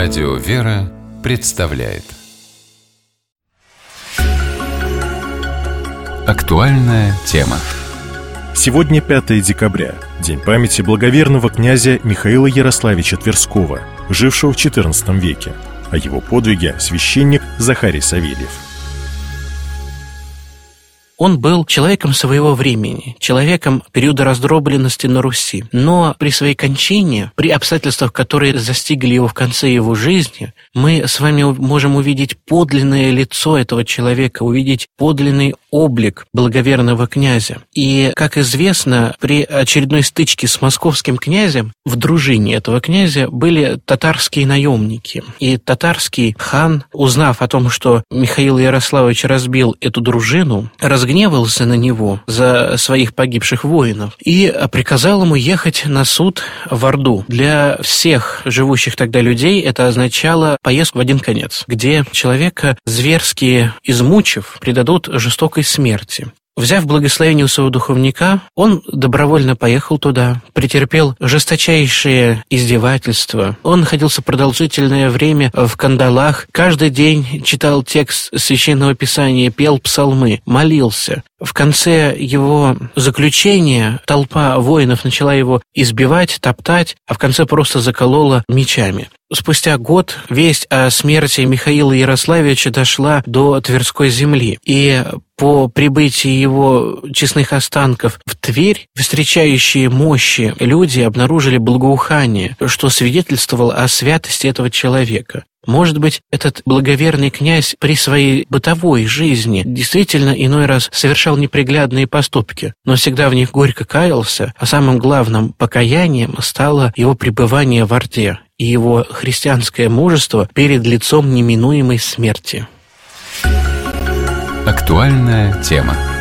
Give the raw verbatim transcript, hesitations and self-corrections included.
Радио «Вера» представляет актуальная тема. Сегодня пятое декабря, день памяти благоверного князя Михаила Ярославича Тверского, жившего в четырнадцатом веке. О его подвиге священник Захарий Савельев. Он был человеком своего времени, человеком периода раздробленности на Руси. Но при своей кончине, при обстоятельствах, которые застигли его в конце его жизни, мы с вами можем увидеть подлинное лицо этого человека, увидеть подлинный облик благоверного князя. И, как известно, при очередной стычке с московским князем в дружине этого князя были татарские наемники. И татарский хан, узнав о том, что Михаил Ярославович разбил эту дружину, разгневался на него за своих погибших воинов и приказал ему ехать на суд в Орду. Для всех живущих тогда людей это означало поездку в один конец, где человека, зверски измучив, предадут жестокой смерти. Взяв благословение у своего духовника, он добровольно поехал туда, претерпел жесточайшие издевательства. Он находился продолжительное время в кандалах, каждый день читал текст Священного Писания, пел псалмы, молился. В конце его заключения толпа воинов начала его избивать, топтать, а в конце просто заколола мечами. Спустя год весть о смерти Михаила Ярославича дошла до Тверской земли, и по прибытии его честных останков в Тверь встречающие мощи люди обнаружили благоухание, что свидетельствовало о святости этого человека. Может быть, этот благоверный князь при своей бытовой жизни действительно иной раз совершал неприглядные поступки, но всегда в них горько каялся, а самым главным покаянием стало его пребывание в Орде и его христианское мужество перед лицом неминуемой смерти. Актуальная тема.